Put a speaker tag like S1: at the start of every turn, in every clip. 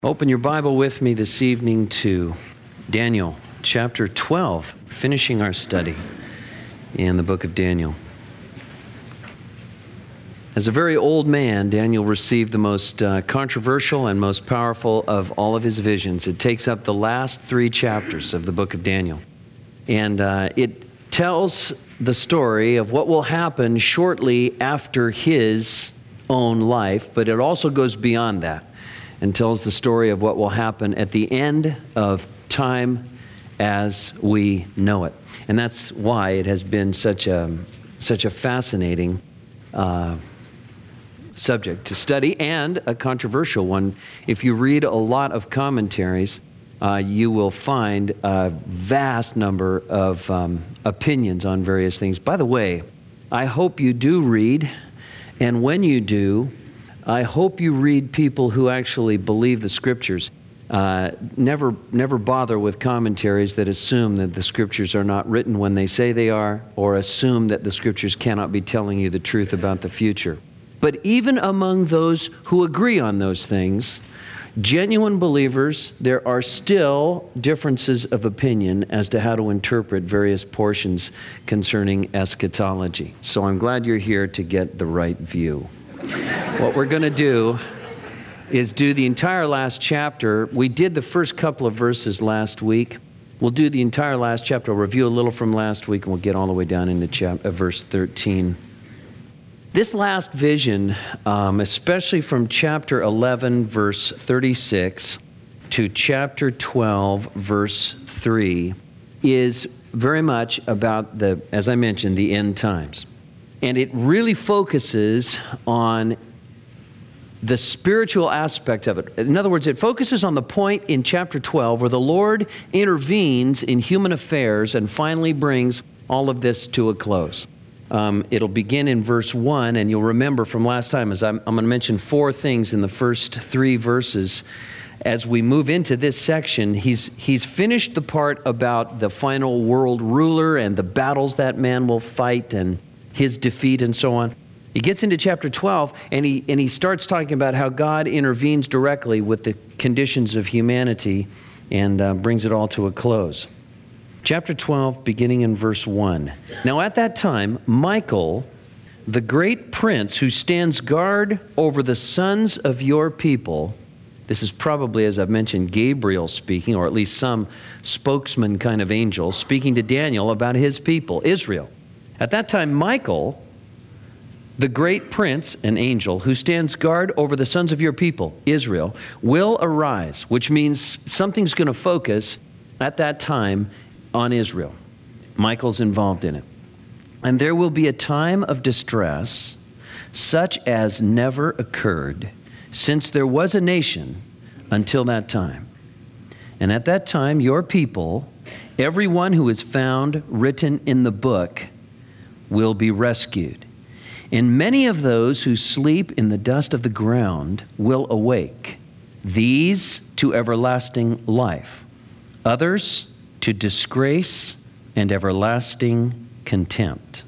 S1: Open your Bible with me this evening to Daniel chapter 12, finishing our study in the book of Daniel. As a very old man, Daniel received the most controversial and most powerful of all of his visions. It takes up the last 3 chapters of the book of Daniel. And it tells the story of what will happen shortly after his own life, but it also goes beyond that and tells the story of what will happen at the end of time as we know it. And that's why it has been such a fascinating subject to study, and a controversial one. If you read a lot of commentaries, you will find a vast number of opinions on various things. By the way, I hope you do read, and when you do, I hope you read people who actually believe the Scriptures. Never bother with commentaries that assume that the Scriptures are not written when they say they are, or assume that the Scriptures cannot be telling you the truth about the future. But even among those who agree on those things, genuine believers, there are still differences of opinion as to how to interpret various portions concerning eschatology. So I'm glad you're here to get the right view. What we're going to do is do the entire last chapter. We did the first couple of verses last week. We'll do the entire last chapter. I'll review a little from last week, and we'll get all the way down into verse 13. This last vision, especially from chapter 11, verse 36, to chapter 12, verse 3, is very much about as I mentioned, the end times. And it really focuses on the spiritual aspect of it. In other words, it focuses on the point in chapter 12 where the Lord intervenes in human affairs and finally brings all of this to a close. It'll begin in verse 1, and you'll remember from last time, as I'm going to mention 4 things in the first 3 verses. As we move into this section, he's finished the part about the final world ruler and the battles that man will fight and his defeat and so on. He gets into chapter 12, and he starts talking about how God intervenes directly with the conditions of humanity and brings it all to a close. Chapter 12, beginning in verse 1. Now at that time, Michael, the great prince who stands guard over the sons of your people, this is probably, as I've mentioned, Gabriel speaking, or at least some spokesman kind of angel, speaking to Daniel about his people, Israel. At that time, Michael, the great prince, an angel, who stands guard over the sons of your people, Israel, will arise, which means something's going to focus at that time on Israel. Michael's involved in it. And there will be a time of distress such as never occurred since there was a nation until that time. And at that time, your people, everyone who is found written in the book, will be rescued. And many of those who sleep in the dust of the ground will awake, these to everlasting life, others to disgrace and everlasting contempt.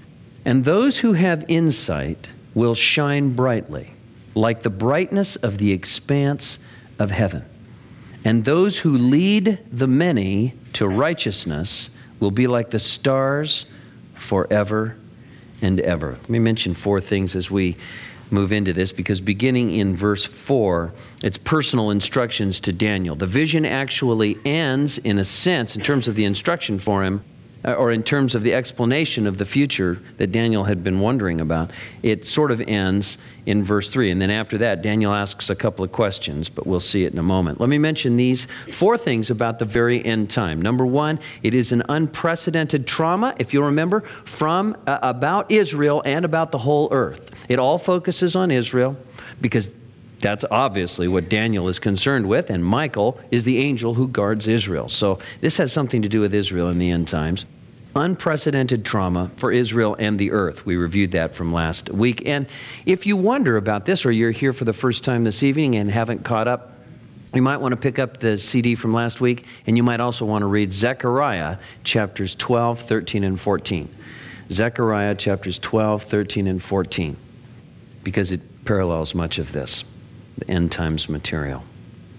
S1: And those who have insight will shine brightly, like the brightness of the expanse of heaven. And those who lead the many to righteousness will be like the stars forever and ever. Let me mention 4 things as we move into this, because beginning in verse 4, it's personal instructions to Daniel. The vision actually ends, in a sense, in terms of the instruction for him, or in terms of the explanation of the future that Daniel had been wondering about. It sort of ends in verse 3. And then after that, Daniel asks a couple of questions, but we'll see it in a moment. Let me mention these 4 things about the very end time. Number 1, it is an unprecedented trauma, if you'll remember, from about Israel and about the whole earth. It all focuses on Israel because that's obviously what Daniel is concerned with, and Michael is the angel who guards Israel. So this has something to do with Israel in the end times. Unprecedented trauma for Israel and the earth. We reviewed that from last week. And if you wonder about this, or you're here for the first time this evening and haven't caught up, you might want to pick up the CD from last week, and you might also want to read Zechariah chapters 12, 13, and 14. Zechariah chapters 12, 13, and 14, because it parallels much of this, the end times material.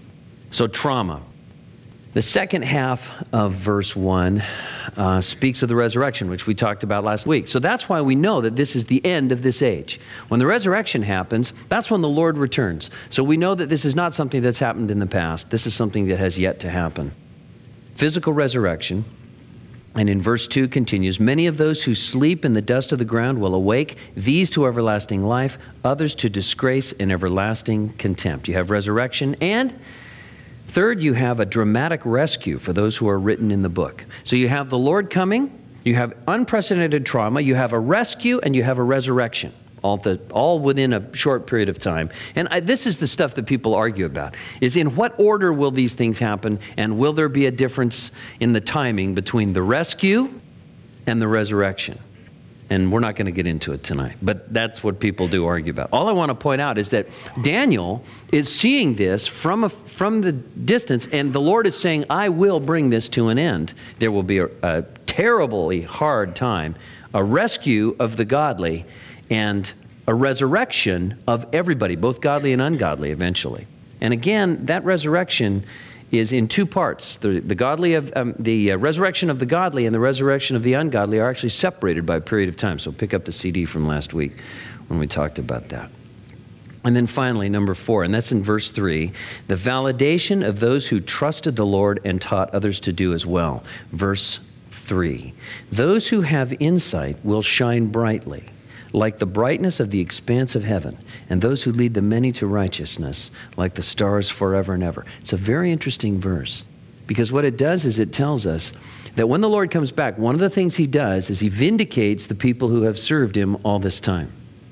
S1: So trauma. The second half of verse 1 speaks of the resurrection, which we talked about last week. So that's why we know that this is the end of this age. When the resurrection happens, that's when the Lord returns. So we know that this is not something that's happened in the past. This is something that has yet to happen. Physical resurrection. And in verse 2 continues, many of those who sleep in the dust of the ground will awake, these to everlasting life, others to disgrace and everlasting contempt. You have resurrection, and third, you have a dramatic rescue for those who are written in the book. So you have the Lord coming, you have unprecedented trauma, you have a rescue, and you have a resurrection, all within a short period of time. And this is the stuff that people argue about, is in what order will these things happen, and will there be a difference in the timing between the rescue and the resurrection? And we're not going to get into it tonight, but that's what people do argue about. All I want to point out is that Daniel is seeing this from the distance, and the Lord is saying, I will bring this to an end. There will be a terribly hard time, a rescue of the godly, and a resurrection of everybody, both godly and ungodly eventually. And again, that resurrection is in two parts. The resurrection of the godly and the resurrection of the ungodly are actually separated by a period of time. So pick up the CD from last week when we talked about that. And then finally, number 4, and that's in verse 3, the validation of those who trusted the Lord and taught others to do as well. Verse 3, those who have insight will shine brightly, like the brightness of the expanse of heaven, and those who lead the many to righteousness, like the stars forever and ever. It's a very interesting verse, because what it does is it tells us that when the Lord comes back, one of the things he does is he vindicates the people who have served him all this time.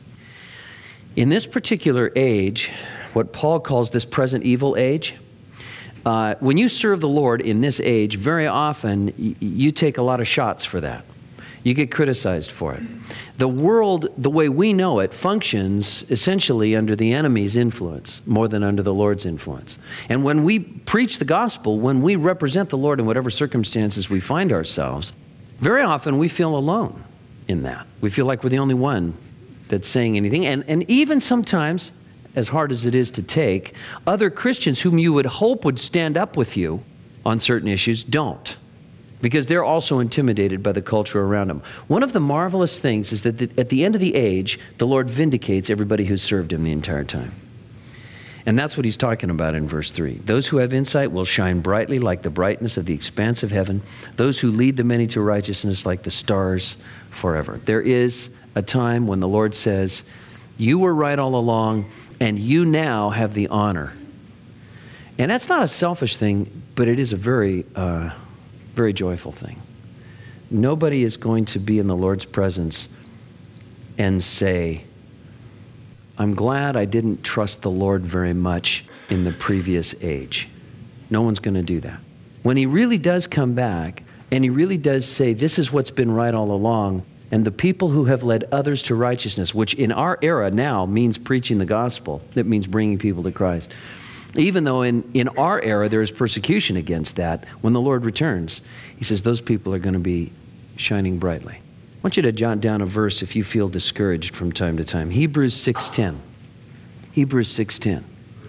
S1: In this particular age, what Paul calls this present evil age, when you serve the Lord in this age, very often you take a lot of shots for that. You get criticized for it. The world, the way we know it, functions essentially under the enemy's influence more than under the Lord's influence. And when we preach the gospel, when we represent the Lord in whatever circumstances we find ourselves, very often we feel alone in that. We feel like we're the only one that's saying anything. And even sometimes, as hard as it is to take, other Christians whom you would hope would stand up with you on certain issues don't, because they're also intimidated by the culture around them. One of the marvelous things is that at the end of the age, the Lord vindicates everybody who's served him the entire time. And that's what he's talking about in verse 3. Those who have insight will shine brightly like the brightness of the expanse of heaven. Those who lead the many to righteousness like the stars forever. There is a time when the Lord says, you were right all along, and you now have the honor. And that's not a selfish thing, but it is a very joyful thing. Nobody is going to be in the Lord's presence and say, I'm glad I didn't trust the Lord very much in the previous age. No one's going to do that. When he really does come back, and he really does say, this is what's been right all along, and the people who have led others to righteousness, which in our era now means preaching the gospel, it means bringing people to Christ. Even though in our era there is persecution against that, when the Lord returns, he says those people are going to be shining brightly. I want you to jot down a verse if you feel discouraged from time to time. Hebrews 6:10. Hebrews 6:10.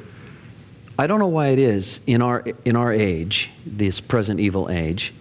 S1: I don't know why it is in our age, this present evil age,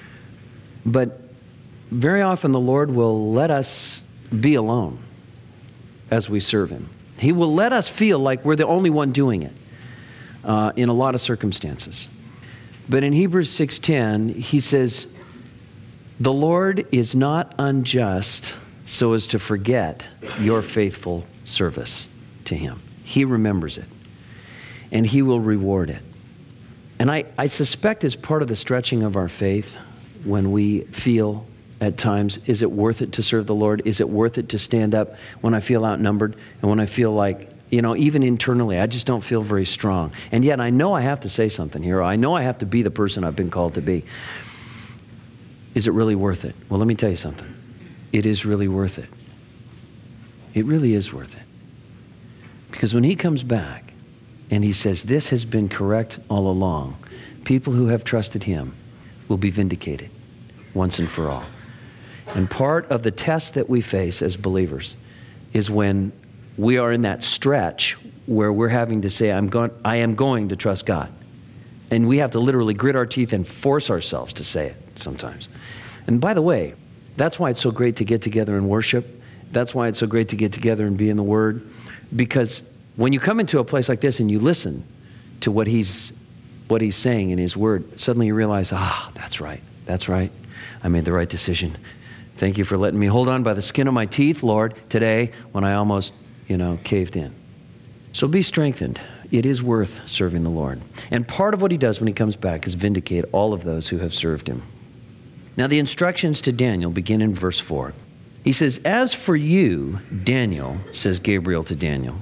S1: but very often the Lord will let us be alone as we serve him. He will let us feel like we're the only one doing it. In a lot of circumstances. But in Hebrews 6:10, he says, the Lord is not unjust so as to forget your faithful service to him. He remembers it, and he will reward it. And I suspect as part of the stretching of our faith, when we feel at times, is it worth it to serve the Lord? Is it worth it to stand up when I feel outnumbered and when I feel like, even internally, I just don't feel very strong. And yet I know I have to say something here. I know I have to be the person I've been called to be. Is it really worth it? Well, let me tell you something. It is really worth it. It really is worth it. Because when he comes back and he says, this has been correct all along, people who have trusted him will be vindicated once and for all. And part of the test that we face as believers is when we are in that stretch where we're having to say, I am going to trust God. And we have to literally grit our teeth and force ourselves to say it sometimes. And by the way, that's why it's so great to get together and worship. That's why it's so great to get together and be in the Word. Because when you come into a place like this and you listen to what he's saying in his Word, suddenly you realize, that's right. I made the right decision. Thank you for letting me hold on by the skin of my teeth, Lord, today when I almost, caved in. So be strengthened. It is worth serving the Lord. And part of what he does when he comes back is vindicate all of those who have served him. Now the instructions to Daniel begin in verse 4. He says, "As for you, Daniel," says Gabriel to Daniel,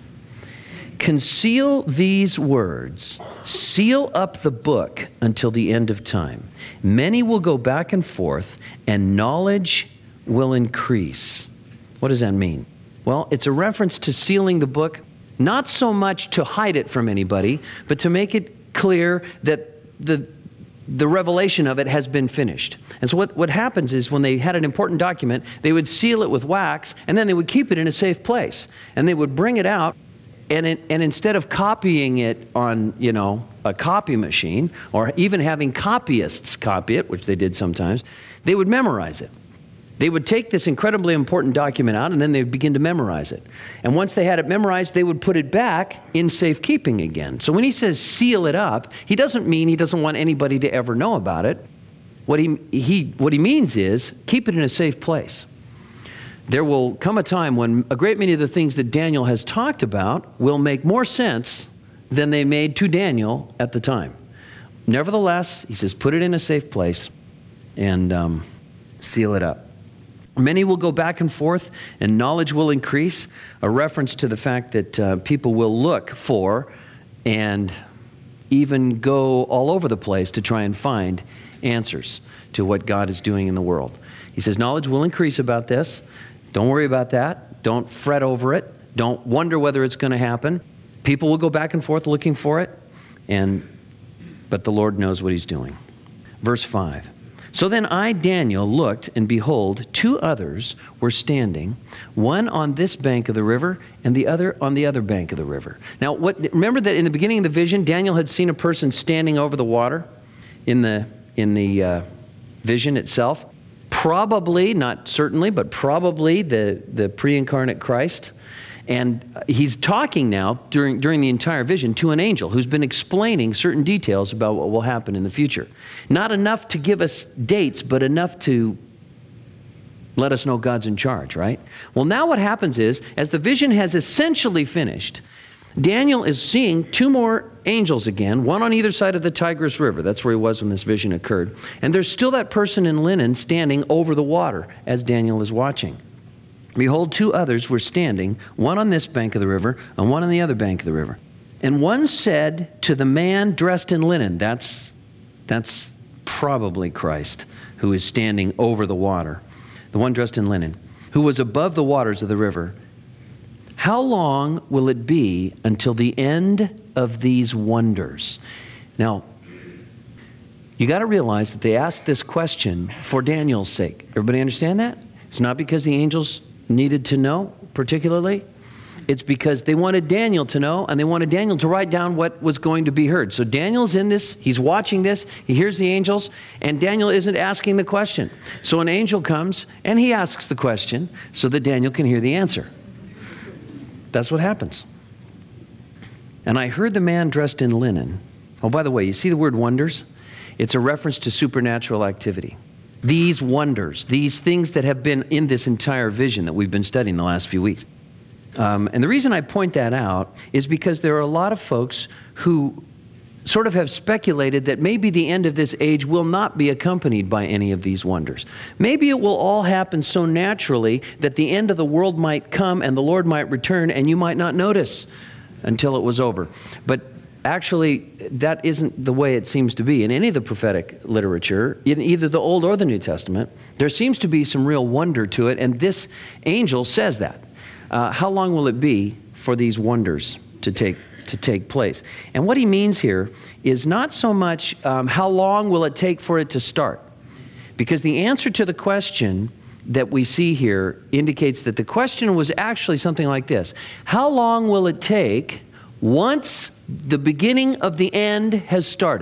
S1: "conceal these words, seal up the book until the end of time. Many will go back and forth, and knowledge will increase." What does that mean? Well, it's a reference to sealing the book, not so much to hide it from anybody, but to make it clear that the revelation of it has been finished. And so what happens is when they had an important document, they would seal it with wax, and then they would keep it in a safe place. And they would bring it out, and instead of copying it on, a copy machine, or even having copyists copy it, which they did sometimes, they would memorize it. They would take this incredibly important document out, and then they would begin to memorize it. And once they had it memorized, they would put it back in safekeeping again. So when he says seal it up, he doesn't mean he doesn't want anybody to ever know about it. What he means is keep it in a safe place. There will come a time when a great many of the things that Daniel has talked about will make more sense than they made to Daniel at the time. Nevertheless, he says, put it in a safe place and seal it up. Many will go back and forth, and knowledge will increase, a reference to the fact that people will look for and even go all over the place to try and find answers to what God is doing in the world. He says knowledge will increase about this. Don't worry about that. Don't fret over it. Don't wonder whether it's going to happen. People will go back and forth looking for it, but the Lord knows what he's doing. Verse 5. "So then I, Daniel, looked, and behold, two others were standing, one on this bank of the river and the other on the other bank of the river." Now, remember that in the beginning of the vision, Daniel had seen a person standing over the water in the vision itself. Probably, not certainly, but probably the pre-incarnate Christ. And he's talking now during the entire vision to an angel who's been explaining certain details about what will happen in the future. Not enough to give us dates, but enough to let us know God's in charge, right? Well, now what happens is, as the vision has essentially finished, Daniel is seeing two more angels again, one on either side of the Tigris River. That's where he was when this vision occurred. And there's still that person in linen standing over the water as Daniel is watching. "Behold, two others were standing, one on this bank of the river and one on the other bank of the river. And one said to the man dressed in linen," that's probably Christ, who is standing over the water, the one dressed in linen, "who was above the waters of the river, how long will it be until the end of these wonders?" Now, you got to realize that they asked this question for Daniel's sake. Everybody understand that? It's not because the angels needed to know particularly. It's because they wanted Daniel to know, and they wanted Daniel to write down what was going to be heard. So Daniel's in this, he's watching this, he hears the angels, and Daniel isn't asking the question. So an angel comes, and he asks the question so that Daniel can hear the answer. That's what happens. "And I heard the man dressed in linen." Oh, by the way, you see the word wonders? It's a reference to supernatural activity. These wonders, these things that have been in this entire vision that we've been studying the last few weeks. And the reason I point that out is because there are a lot of folks who sort of have speculated that maybe the end of this age will not be accompanied by any of these wonders. Maybe it will all happen so naturally that the end of the world might come and the Lord might return and you might not notice until it was over. But actually, that isn't the way it seems to be in any of the prophetic literature, in either the Old or the New Testament. There seems to be some real wonder to it, and this angel says that. How long will it be for these wonders to take place? And what he means here is not so much how long will it take for it to start, because the answer to the question that we see here indicates that the question was actually something like this: how long will it take once the beginning of the end has started?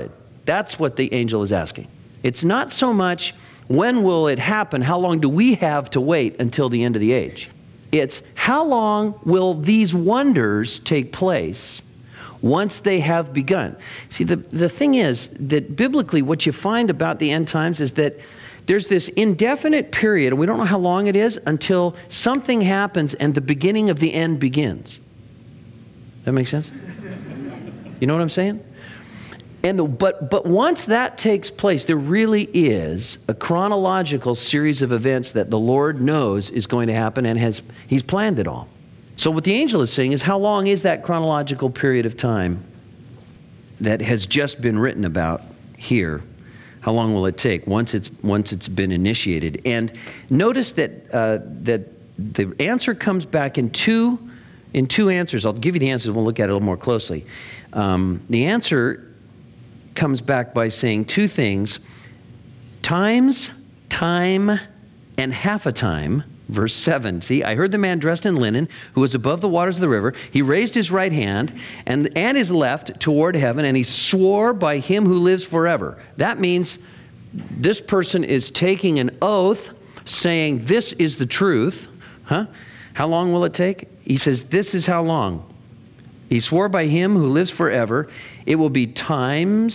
S1: That's what the angel is asking. It's not so much when will it happen, how long do we have to wait until the end of the age? It's how long will these wonders take place once they have begun? See, the thing is that biblically what you find about the end times is that there's this indefinite period, and we don't know how long it is, until something happens and the beginning of the end begins. Does that make sense? You know what I'm saying? But once that takes place, there really is a chronological series of events that the Lord knows is going to happen, and He's planned it all. So what the angel is saying is, how long is that chronological period of time that has just been written about here? How long will it take once it's been initiated? And notice that the answer comes back in two answers. I'll give you the answers. We'll look at it a little more closely. The answer comes back by saying two things: times, time, and half a time. Verse 7, see, I heard the man dressed in linen who was above the waters of the river. He raised his right hand and his left toward heaven, and he swore by him who lives forever. That means this person is taking an oath saying, this is the truth. How long will it take? He says, this is how long. He swore by him who lives forever. It will be time,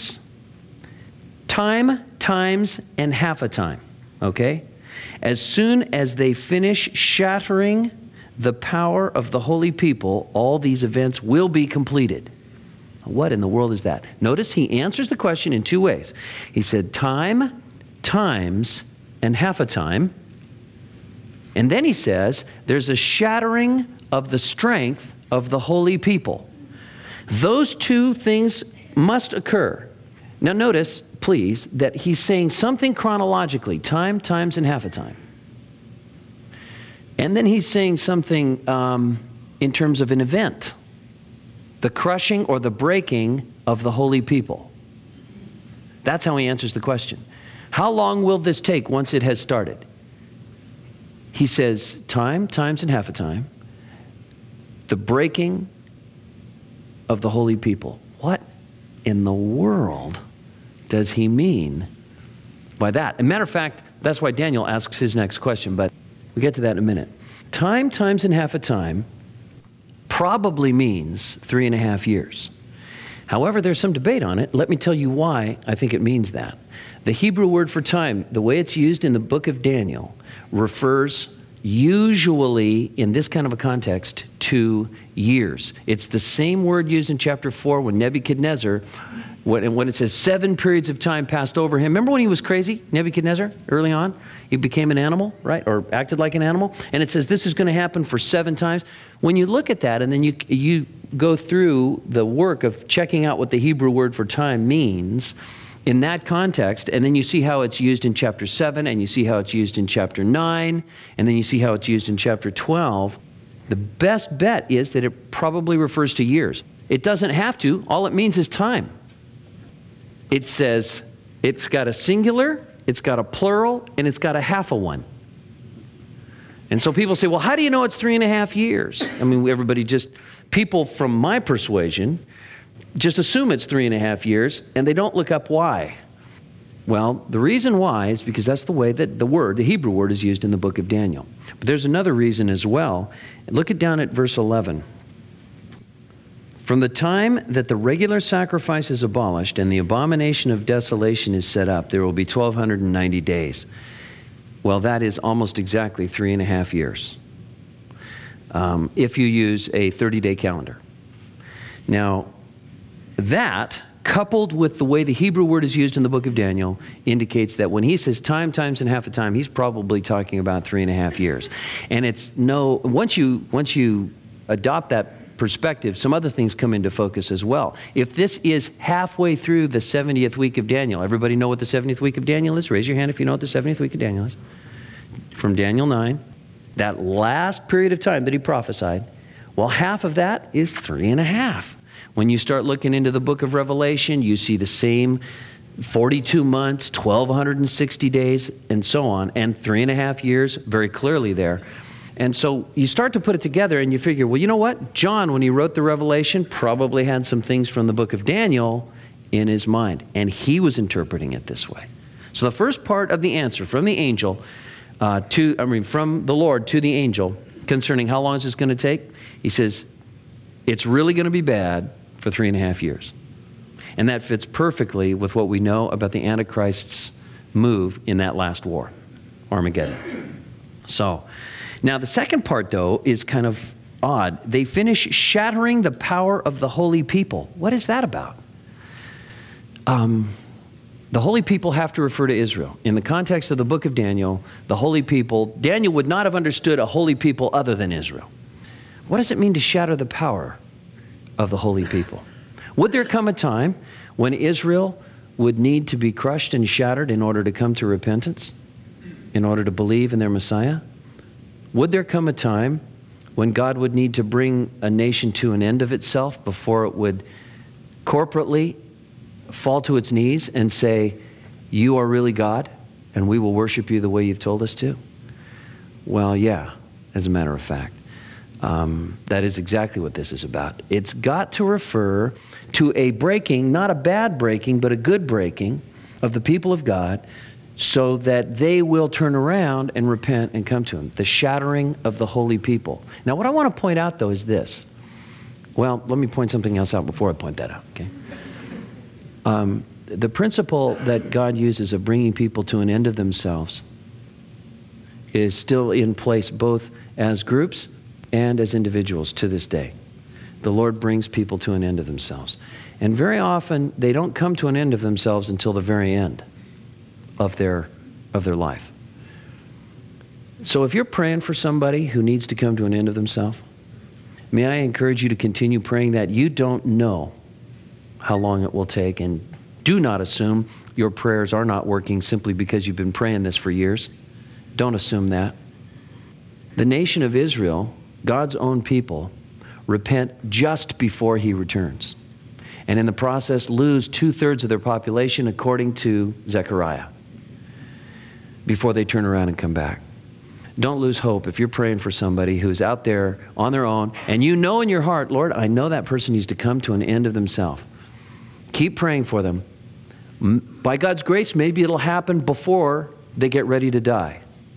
S1: times, and half a time. Okay? As soon as they finish shattering the power of the holy people, all these events will be completed. What in the world is that? Notice he answers the question in two ways. He said time, times, and half a time. And then he says there's a shattering of the strength of the holy people. Those two things must occur. Now notice, please, that he's saying something chronologically, time, times, and half a time. And then he's saying something in terms of an event, the crushing or the breaking of the holy people. That's how he answers the question. How long will this take once it has started? He says time, times, and half a time, the breaking of the holy people. What in the world does he mean by that? As a matter of fact, that's why Daniel asks his next question, but we'll get to that in a minute. Time, times, and half a time probably means 3.5 years. However, there's some debate on it. Let me tell you why I think it means that. The Hebrew word for time, the way it's used in the book of Daniel, refers usually in this kind of a context to years. It's the same word used in chapter 4 when Nebuchadnezzar, when it says 7 periods of time passed over him. Remember when he was crazy, Nebuchadnezzar, early on? He became an animal, right? Or acted like an animal. And it says this is going to happen for 7 times. When you look at that and then you go through the work of checking out what the Hebrew word for time means in that context, and then you see how it's used in chapter 7, and you see how it's used in chapter 9, and then you see how it's used in chapter 12, the best bet is that it probably refers to years. It doesn't have to. All it means is time. It says it's got a singular, it's got a plural, and it's got a half a one. And so people say, well, how do you know it's 3.5 years? I mean, people from my persuasion just assume it's 3.5 years, and they don't look up why. Well, the reason why is because that's the way that the Hebrew word is used in the book of Daniel. But there's another reason as well. Look down at verse 11. From the time that the regular sacrifice is abolished and the abomination of desolation is set up, there will be 1,290 days. Well, that is almost exactly 3.5 years. If you use a 30-day calendar. Now, that, coupled with the way the Hebrew word is used in the book of Daniel, indicates that when he says time, times, and half a time, he's probably talking about 3.5 years. And once you adopt that perspective, some other things come into focus as well. If this is halfway through the 70th week of Daniel, everybody know what the 70th week of Daniel is? Raise your hand if you know what the 70th week of Daniel is. From Daniel 9, that last period of time that he prophesied, well, half of that is 3.5. When you start looking into the book of Revelation, you see the same 42 months, 1,260 days, and so on, and 3.5 years very clearly there. And so you start to put it together and you figure, well, you know what? John, when he wrote the Revelation, probably had some things from the book of Daniel, in his mind, and he was interpreting it this way. So the first part of the answer from the angel from the Lord to the angel concerning how long is this going to take, he says, it's really going to be bad for 3.5 years. And that fits perfectly with what we know about the Antichrist's move in that last war, Armageddon. So, now the second part, though, is kind of odd. They finish shattering the power of the holy people. What is that about? The holy people have to refer to Israel. In the context of the book of Daniel, the holy people, Daniel would not have understood a holy people other than Israel. What does it mean to shatter the power of the holy people? Would there come a time when Israel would need to be crushed and shattered in order to come to repentance, in order to believe in their Messiah? Would there come a time when God would need to bring a nation to an end of itself before it would corporately fall to its knees and say, you are really God, and we will worship you the way you've told us to? Well, yeah, as a matter of fact. That is exactly what this is about. It's got to refer to a breaking, not a bad breaking, but a good breaking of the people of God so that they will turn around and repent and come to Him. The shattering of the holy people. Now, what I want to point out, though, is this. Well, let me point something else out before I point that out, okay? The principle that God uses of bringing people to an end of themselves is still in place both as groups and as individuals to this day. The Lord brings people to an end of themselves. And very often, they don't come to an end of themselves until the very end of their life. So if you're praying for somebody who needs to come to an end of themselves, may I encourage you to continue praying that. You don't know how long it will take, and do not assume your prayers are not working simply because you've been praying this for years. Don't assume that. The nation of Israel, God's own people, repent just before He returns, and in the process lose 2/3 of their population, according to Zechariah, before they turn around and come back. Don't lose hope if you're praying for somebody who's out there on their own, and you know in your heart, Lord, I know that person needs to come to an end of themselves. Keep praying for them. By God's grace, maybe it'll happen before they get ready to die.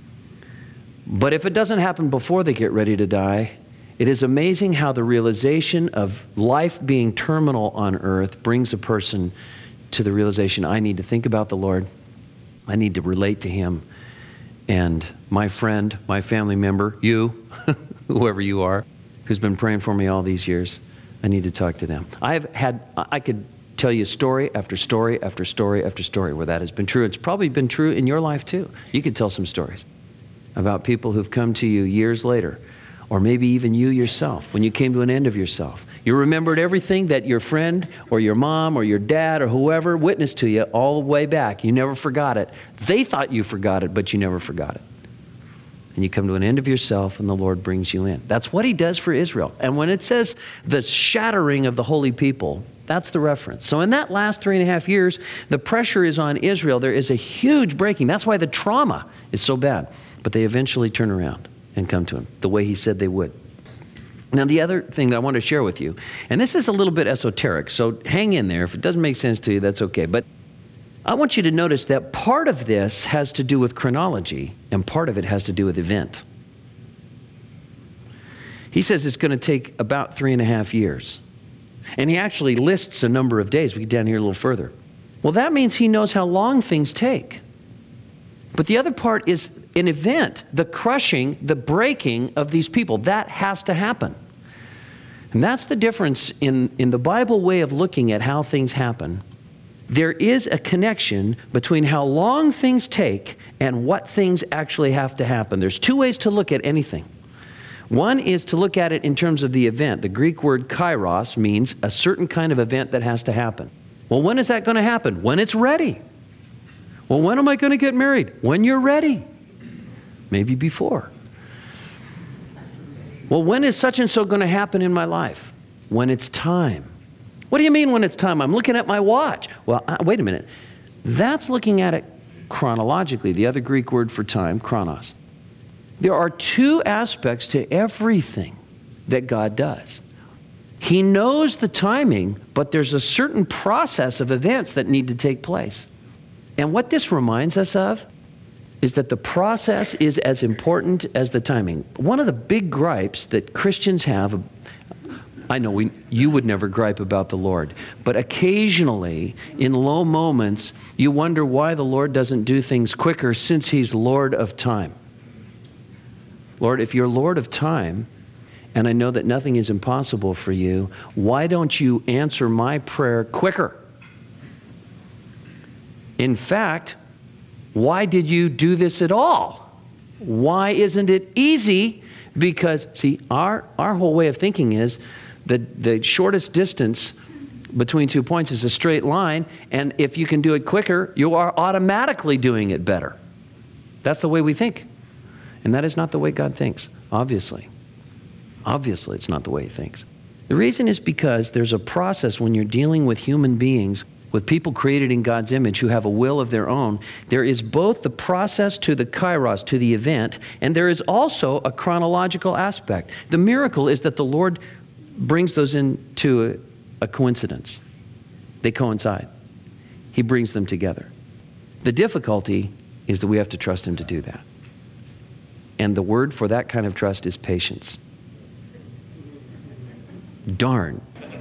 S1: But if it doesn't happen before they get ready to die, it is amazing how the realization of life being terminal on earth brings a person to the realization, I need to think about the Lord. I need to relate to Him. And my friend, my family member, you, whoever you are, who's been praying for me all these years, I need to talk to them. I could tell you story after story after story after story where that has been true. It's probably been true in your life too. You could tell some stories about people who've come to you years later, or maybe even you yourself, when you came to an end of yourself. You remembered everything that your friend or your mom or your dad or whoever witnessed to you all the way back. You never forgot it. They thought you forgot it, but you never forgot it. And you come to an end of yourself, and the Lord brings you in. That's what He does for Israel. And when it says the shattering of the holy people, that's the reference. So in that last 3.5 years, the pressure is on Israel. There is a huge breaking. That's why the trauma is so bad. But they eventually turn around and come to Him the way He said they would. Now, the other thing that I want to share with you, and this is a little bit esoteric, so hang in there. If it doesn't make sense to you, that's okay. But I want you to notice that part of this has to do with chronology, and part of it has to do with event. He says it's going to take about 3.5 years. And he actually lists a number of days. We get down here a little further. Well, that means He knows how long things take. But the other part is an event, the crushing, the breaking of these people. That has to happen. And that's the difference in the Bible way of looking at how things happen. There is a connection between how long things take and what things actually have to happen. There's two ways to look at anything. One is to look at it in terms of the event. The Greek word kairos means a certain kind of event that has to happen. Well, when is that going to happen? When it's ready. Well, when am I going to get married? When you're ready. Maybe before. Well, when is such and so going to happen in my life? When it's time. What do you mean when it's time? I'm looking at my watch. Well, wait a minute. That's looking at it chronologically. The other Greek word for time, chronos. There are two aspects to everything that God does. He knows the timing, but there's a certain process of events that need to take place. And what this reminds us of is that the process is as important as the timing. One of the big gripes that Christians have, I know you would never gripe about the Lord, but occasionally in low moments, you wonder why the Lord doesn't do things quicker since He's Lord of time. Lord, if you're Lord of time, and I know that nothing is impossible for you, why don't you answer my prayer quicker? In fact, why did you do this at all? Why isn't it easy? Because, see, our whole way of thinking is that the shortest distance between 2 points is a straight line, and if you can do it quicker, you are automatically doing it better. That's the way we think. And that is not the way God thinks, obviously. Obviously, it's not the way He thinks. The reason is because there's a process when you're dealing with human beings, with people created in God's image who have a will of their own. There is both the process to the kairos, to the event, and there is also a chronological aspect. The miracle is that the Lord brings those into a coincidence. They coincide. He brings them together. The difficulty is that we have to trust Him to do that. And the word for that kind of trust is patience. Darn.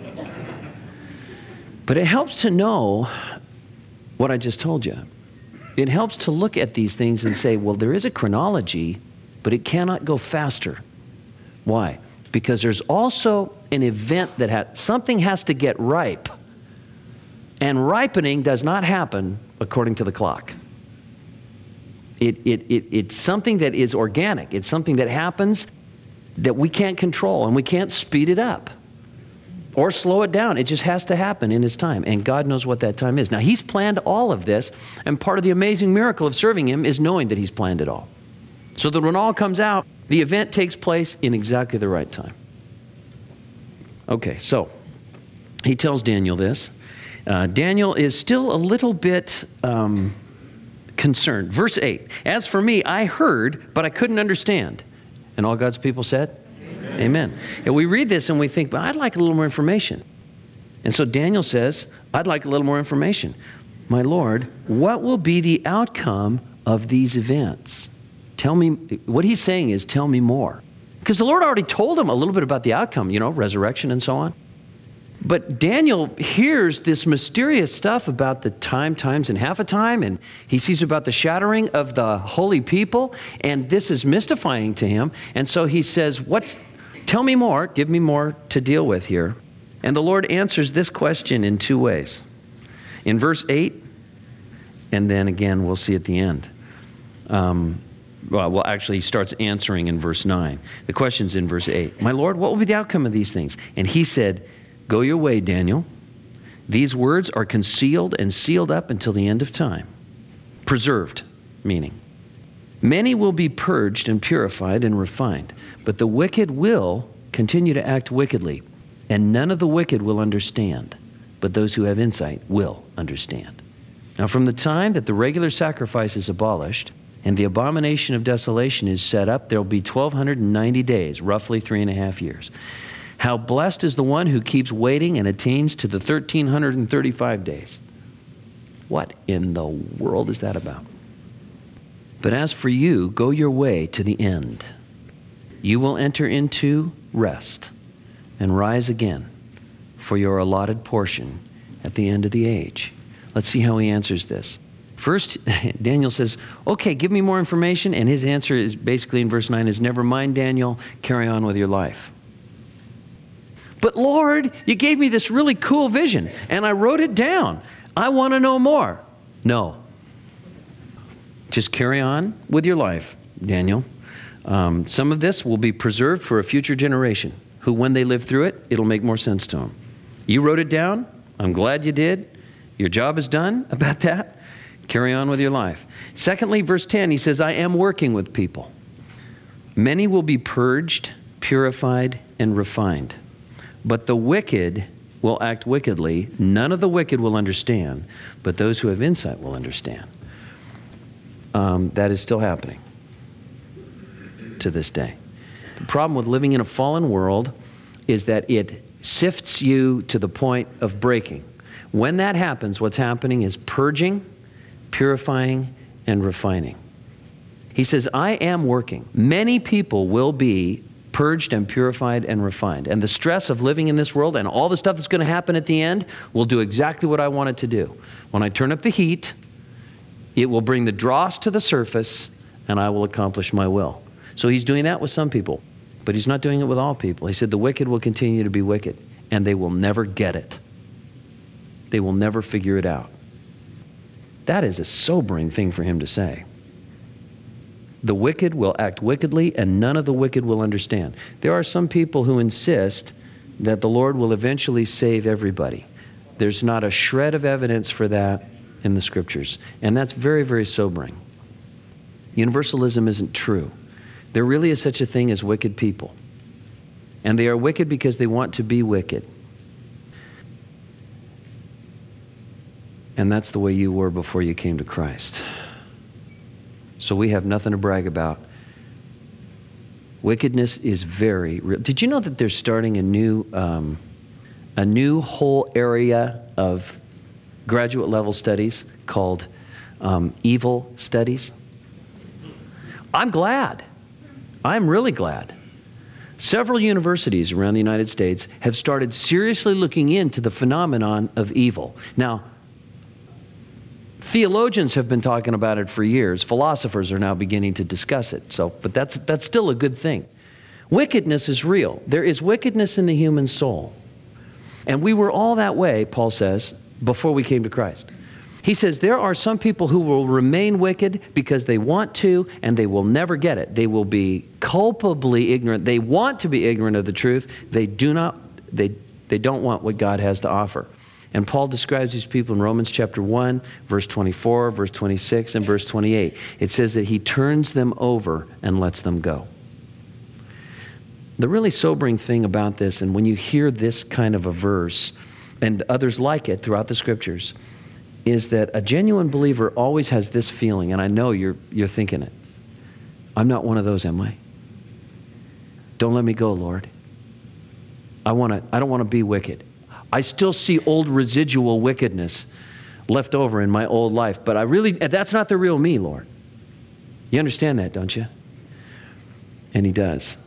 S1: But it helps to know what I just told you. It helps to look at these things and say, well, there is a chronology, but it cannot go faster. Why? Because there's also an event that something has to get ripe. And ripening does not happen according to the clock. It's something that is organic. It's something that happens that we can't control, and we can't speed it up or slow it down. It just has to happen in His time, and God knows what that time is. Now, He's planned all of this, and part of the amazing miracle of serving Him is knowing that He's planned it all. So that when all comes out, the event takes place in exactly the right time. Okay, so He tells Daniel this. Daniel is still a little bit concerned. Verse 8, as for me, I heard, but I couldn't understand. And all God's people said? Amen. And we read this and we think, but I'd like a little more information. And so Daniel says, I'd like a little more information. My Lord, what will be the outcome of these events? Tell me, what he's saying is, tell me more. Because the Lord already told him a little bit about the outcome, resurrection and so on. But Daniel hears this mysterious stuff about the times and half a time, and he sees about the shattering of the holy people, and this is mystifying to him. And so he says, tell me more, give me more to deal with here. And the Lord answers this question in two ways. In verse 8, and then again, we'll see at the end. Actually, he starts answering in verse 9. The question's in verse 8. My Lord, what will be the outcome of these things? And he said, go your way, Daniel. These words are concealed and sealed up until the end of time. Preserved, meaning. Many will be purged and purified and refined, but the wicked will continue to act wickedly, and none of the wicked will understand, but those who have insight will understand. Now, from the time that the regular sacrifice is abolished and the abomination of desolation is set up, there will be 1,290 days, roughly 3.5 years. How blessed is the one who keeps waiting and attains to the 1,335 days. What in the world is that about? But as for you, go your way to the end. You will enter into rest and rise again for your allotted portion at the end of the age. Let's see how he answers this. First, Daniel says, okay, give me more information. And his answer is basically in verse 9 is, never mind, Daniel, carry on with your life. But Lord, you gave me this really cool vision, and I wrote it down. I want to know more. No. Just carry on with your life, Daniel. Some of this will be preserved for a future generation, who when they live through it, it'll make more sense to them. You wrote it down. I'm glad you did. Your job is done about that. Carry on with your life. Secondly, verse 10, he says, I am working with people. Many will be purged, purified, and refined. But the wicked will act wickedly. None of the wicked will understand, but those who have insight will understand. That is still happening to this day. The problem with living in a fallen world is that it sifts you to the point of breaking. When that happens, what's happening is purging, purifying, and refining. He says, I am working. Many people will be purged and purified and refined. And the stress of living in this world and all the stuff that's going to happen at the end will do exactly what I want it to do. When I turn up the heat, it will bring the dross to the surface, and I will accomplish my will. So he's doing that with some people, but he's not doing it with all people. He said the wicked will continue to be wicked, and they will never get it. They will never figure it out. That is a sobering thing for him to say. The wicked will act wickedly, and none of the wicked will understand. There are some people who insist that the Lord will eventually save everybody. There's not a shred of evidence for that in the Scriptures, and that's very, very sobering. Universalism isn't true. There really is such a thing as wicked people, and they are wicked because they want to be wicked. And that's the way you were before you came to Christ. So we have nothing to brag about. Wickedness is very real. Did you know that they're starting a new whole area of graduate level studies called evil studies? I'm glad. I'm really glad. Several universities around the United States have started seriously looking into the phenomenon of evil. Now, theologians have been talking about it for years. Philosophers are now beginning to discuss it. But that's still a good thing. Wickedness is real. There is wickedness in the human soul. And we were all that way, Paul says, before we came to Christ. He says there are some people who will remain wicked because they want to, and they will never get it. They will be culpably ignorant. They want to be ignorant of the truth. They don't want what God has to offer. And Paul describes these people in Romans chapter 1, verse 24, verse 26, and verse 28. It says that he turns them over and lets them go. The really sobering thing about this, and when you hear this kind of a verse, and others like it throughout the Scriptures, is that a genuine believer always has this feeling, and I know you're thinking it. I'm not one of those, am I? Don't let me go, Lord. I don't want to be wicked. I still see old residual wickedness left over in my old life, but that's not the real me, Lord. You understand that, don't you? And he does.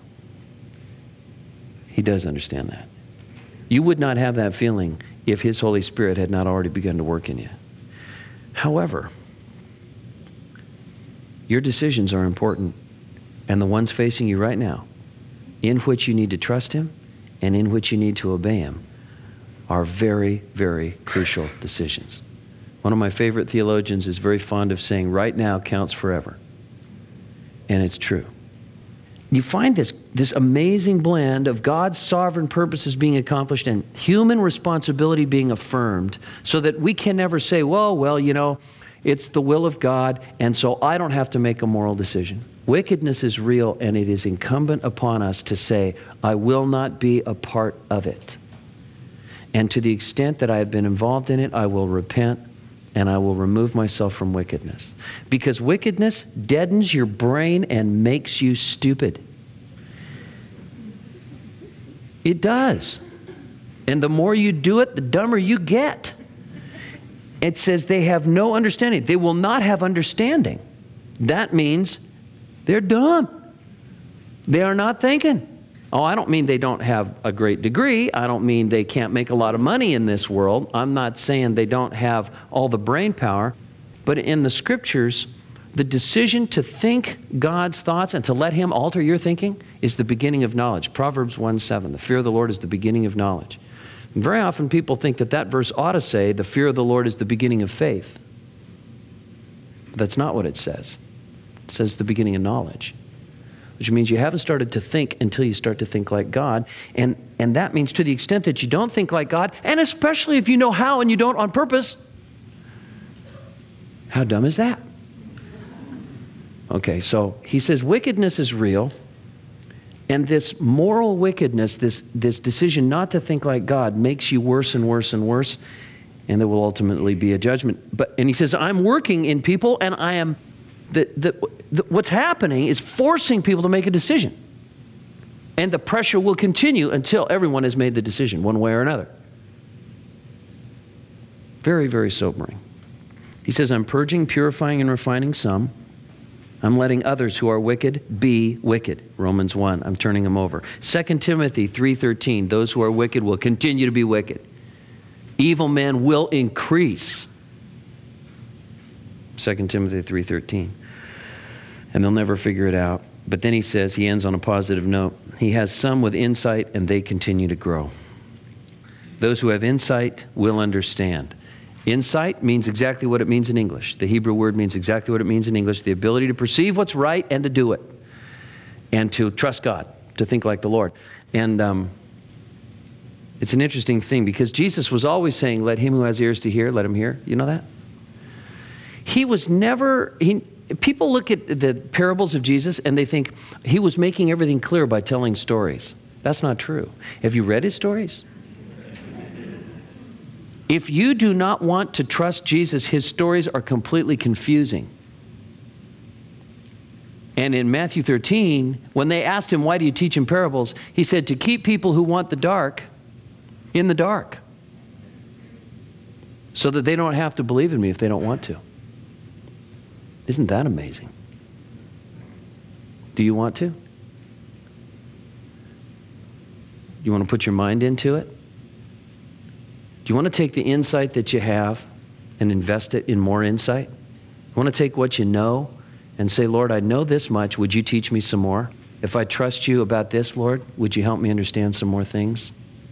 S1: He does understand that. You would not have that feeling if his Holy Spirit had not already begun to work in you. However, your decisions are important, and the ones facing you right now, in which you need to trust him and in which you need to obey him, are very, very crucial decisions. One of my favorite theologians is very fond of saying, right now counts forever. And it's true. You find this amazing blend of God's sovereign purposes being accomplished and human responsibility being affirmed, so that we can never say, well, it's the will of God, and so I don't have to make a moral decision. Wickedness is real, and it is incumbent upon us to say, I will not be a part of it. And to the extent that I have been involved in it, I will repent and I will remove myself from wickedness. Because wickedness deadens your brain and makes you stupid. It does. And the more you do it, the dumber you get. It says they have no understanding. They will not have understanding. That means they're dumb. They are not thinking. Oh, I don't mean they don't have a great degree. I don't mean they can't make a lot of money in this world. I'm not saying they don't have all the brain power. But in the Scriptures, the decision to think God's thoughts and to let him alter your thinking is the beginning of knowledge. Proverbs 1:7, the fear of the Lord is the beginning of knowledge. And very often people think that verse ought to say, the fear of the Lord is the beginning of faith. But that's not what it says. It says the beginning of knowledge. Which means you haven't started to think until you start to think like God. And that means to the extent that you don't think like God, and especially if you know how and you don't on purpose, how dumb is that? Okay, so he says wickedness is real, and this moral wickedness, this decision not to think like God, makes you worse and worse and worse, and there will ultimately be a judgment. And he says, I'm working in people, and I am... what's happening is forcing people to make a decision. And the pressure will continue until everyone has made the decision one way or another. Very, very sobering. He says, I'm purging, purifying, and refining some. I'm letting others who are wicked be wicked. Romans 1, I'm turning them over. 2 Timothy 3:13, those who are wicked will continue to be wicked. Evil men will increase. 2 Timothy 3:13. And they'll never figure it out. But then he says, he ends on a positive note. He has some with insight, and they continue to grow. Those who have insight will understand. Insight means exactly what it means in English. The Hebrew word means exactly what it means in English. The ability to perceive what's right and to do it. And to trust God, to think like the Lord. And it's an interesting thing because Jesus was always saying, let him who has ears to hear, let him hear. You know that? He was never... People look at the parables of Jesus and they think he was making everything clear by telling stories. That's not true. Have you read his stories? If you do not want to trust Jesus, his stories are completely confusing. And in Matthew 13, when they asked him, why do you teach in parables? He said, to keep people who want the dark in the dark, so that they don't have to believe in me if they don't want to. Isn't that amazing? Do you want to? You want to put your mind into it? Do you want to take the insight that you have and invest it in more insight? You want to take what you know and say, Lord, I know this much. Would you teach me some more? If I trust you about this, Lord, would you help me understand some more things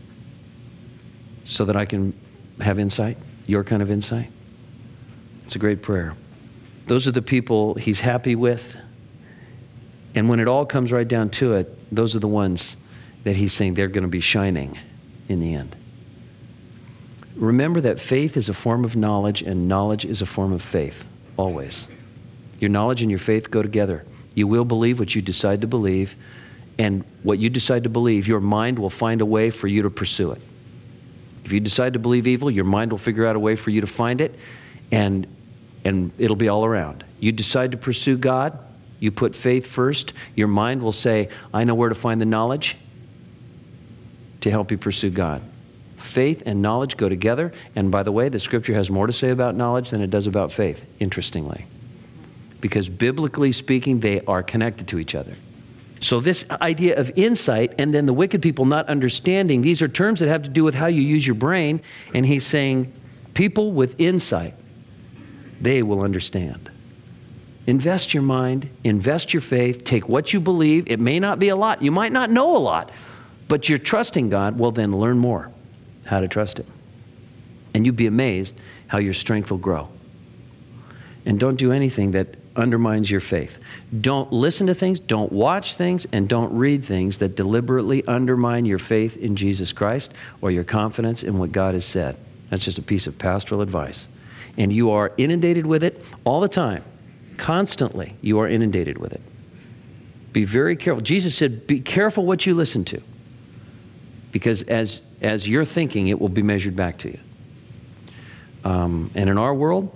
S1: so that I can have insight, your kind of insight? It's a great prayer. Those are the people he's happy with. And when it all comes right down to it, those are the ones that he's saying they're going to be shining in the end. Remember that faith is a form of knowledge and knowledge is a form of faith, always. Your knowledge and your faith go together. You will believe what you decide to believe, and what you decide to believe, your mind will find a way for you to pursue it. If you decide to believe evil, your mind will figure out a way for you to find it, and it'll be all around. You decide to pursue God, you put faith first, your mind will say, I know where to find the knowledge to help you pursue God. Faith and knowledge go together, and by the way, the scripture has more to say about knowledge than it does about faith, interestingly. Because biblically speaking, they are connected to each other. So this idea of insight and then the wicked people not understanding, these are terms that have to do with how you use your brain, and he's saying, people with insight, they will understand. Invest your mind, invest your faith, take what you believe. It may not be a lot. You might not know a lot, but you're trusting God. Well, then learn more how to trust him. And you'd be amazed how your strength will grow. And don't do anything that undermines your faith. Don't listen to things, don't watch things, and don't read things that deliberately undermine your faith in Jesus Christ or your confidence in what God has said. That's just a piece of pastoral advice. And you are inundated with it all the time. Constantly, you are inundated with it. Be very careful. Jesus said, be careful what you listen to. Because as you're thinking, it will be measured back to you. And in our world,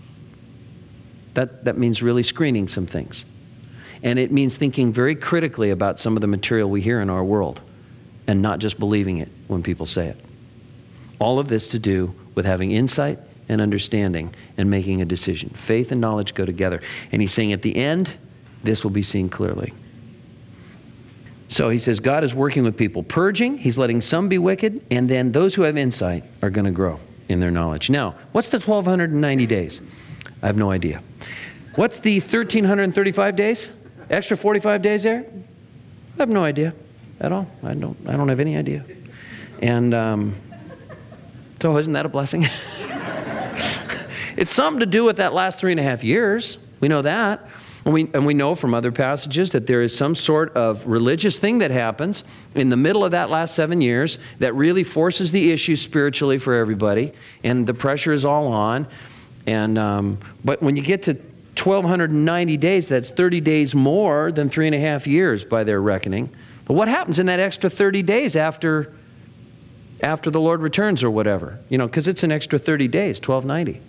S1: that means really screening some things. And it means thinking very critically about some of the material we hear in our world and not just believing it when people say it. All of this to do with having insight and understanding and making a decision. Faith and knowledge go together. And he's saying at the end, this will be seen clearly. So he says God is working with people, purging. He's letting some be wicked. And then those who have insight are going to grow in their knowledge. Now, what's the 1,290 days? I have no idea. What's the 1,335 days? Extra 45 days there? I have no idea at all. I don't have any idea. And so isn't that a blessing? It's something to do with that last 3.5 years. We know that. And we know from other passages that there is some sort of religious thing that happens in the middle of that last 7 years that really forces the issue spiritually for everybody. And the pressure is all on. And but when you get to 1,290 days, that's 30 days more than 3.5 years by their reckoning. But what happens in that extra 30 days after the Lord returns or whatever? You know, because it's an extra 30 days, 1,290.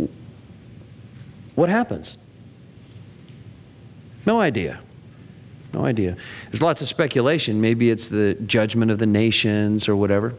S1: What happens? No idea. No idea. There's lots of speculation. Maybe it's the judgment of the nations or whatever.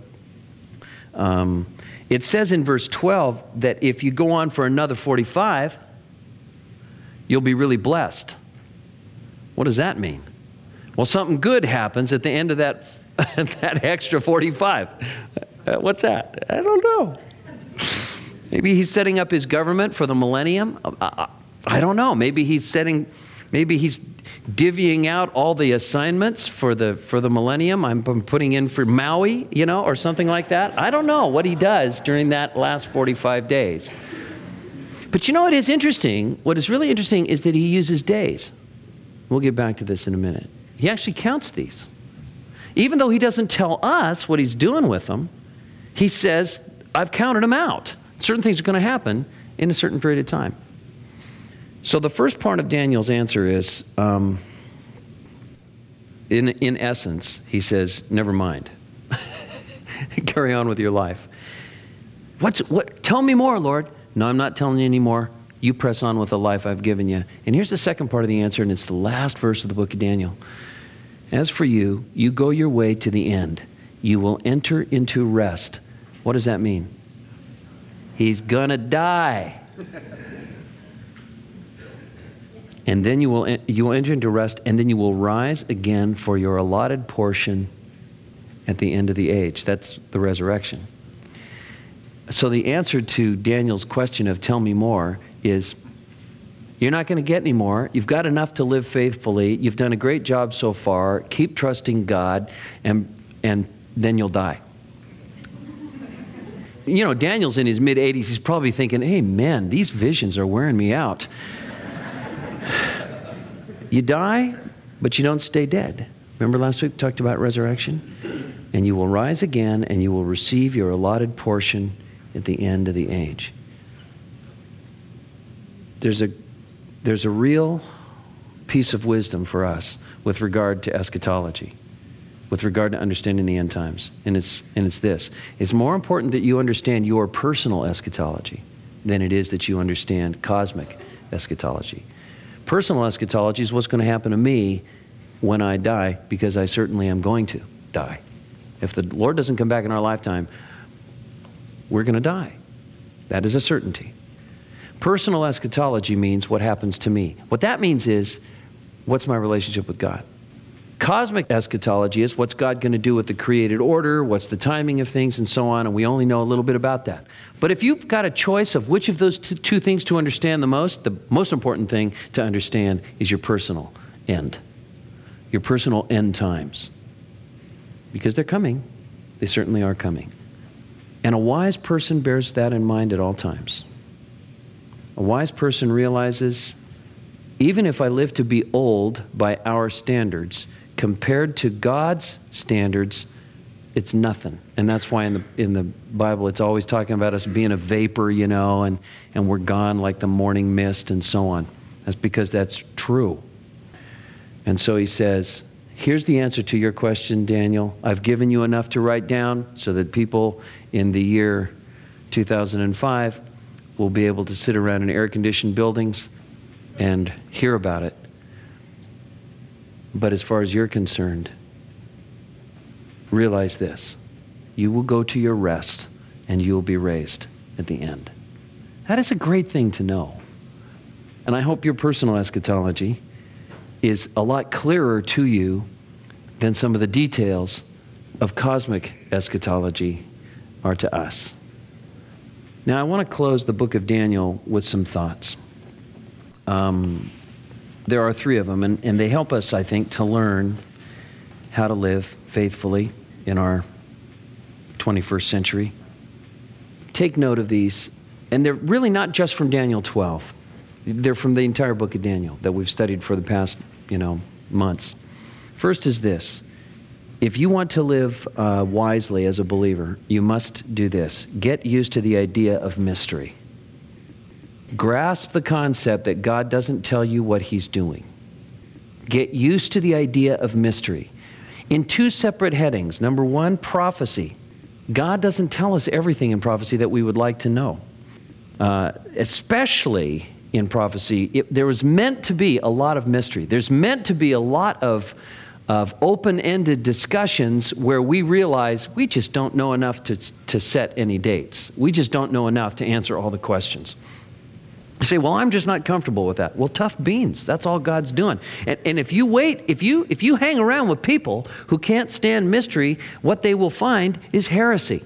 S1: It says in verse 12 that if you go on for another 45, you'll be really blessed. What does that mean? Well, something good happens at the end of that extra 45. What's that? I don't know. Maybe he's setting up his government for the millennium. I don't know. Maybe he's divvying out all the assignments for the millennium. I'm putting in for Maui, or something like that. I don't know what he does during that last 45 days. But what is interesting? What is really interesting is that he uses days. We'll get back to this in a minute. He actually counts these. Even though he doesn't tell us what he's doing with them, he says, I've counted them out. Certain things are going to happen in a certain period of time. So the first part of Daniel's answer is, in essence, he says, never mind. Carry on with your life. Tell me more, Lord. No, I'm not telling you anymore. You press on with the life I've given you. And here's the second part of the answer, and it's the last verse of the book of Daniel. As for you, you go your way to the end. You will enter into rest. What does that mean? He's going to die. And then you will enter into rest, and then you will rise again for your allotted portion at the end of the age. That's the resurrection. So the answer to Daniel's question of tell me more is you're not going to get any more. You've got enough to live faithfully. You've done a great job so far. Keep trusting God, and then you'll die. Daniel's in his mid-80s. He's probably thinking, hey, man, these visions are wearing me out. You die, but you don't stay dead. Remember last week we talked about resurrection? And you will rise again, and you will receive your allotted portion at the end of the age. There's a real piece of wisdom for us with regard to eschatology, with regard to understanding the end times. And it's this. It's more important that you understand your personal eschatology than it is that you understand cosmic eschatology. Personal eschatology is what's going to happen to me when I die, because I certainly am going to die. If the Lord doesn't come back in our lifetime, we're going to die. That is a certainty. Personal eschatology means what happens to me. What that means is, what's my relationship with God? Cosmic eschatology is what's God going to do with the created order, what's the timing of things, and so on, and we only know a little bit about that. But if you've got a choice of which of those two things to understand the most important thing to understand is your personal end, your personal end times. Because they're coming. They certainly are coming. And a wise person bears that in mind at all times. A wise person realizes, even if I live to be old by our standards, compared to God's standards, it's nothing. And that's why in the Bible it's always talking about us being a vapor, and we're gone like the morning mist and so on. That's because that's true. And so he says, here's the answer to your question, Daniel. I've given you enough to write down so that people in the year 2005 will be able to sit around in air-conditioned buildings and hear about it. But as far as you're concerned, realize this. You will go to your rest, and you will be raised at the end. That is a great thing to know. And I hope your personal eschatology is a lot clearer to you than some of the details of cosmic eschatology are to us. Now, I want to close the book of Daniel with some thoughts. There are three of them, and they help us, I think, to learn how to live faithfully in our 21st century. Take note of these, and they're really not just from Daniel 12. They're from the entire book of Daniel that we've studied for the past, months. First is this. If you want to live wisely as a believer, you must do this. Get used to the idea of mystery. Grasp the concept that God doesn't tell you what he's doing. Get used to the idea of mystery. In two separate headings. Number one, prophecy. God doesn't tell us everything in prophecy that we would like to know. Especially in prophecy. There was meant to be a lot of mystery. There's meant to be a lot of open-ended discussions where we realize we just don't know enough to set any dates. We just don't know enough to answer all the questions. You say, well, I'm just not comfortable with that. Well, tough beans. That's all God's doing. And if you wait, if you hang around with people who can't stand mystery, what they will find is heresy.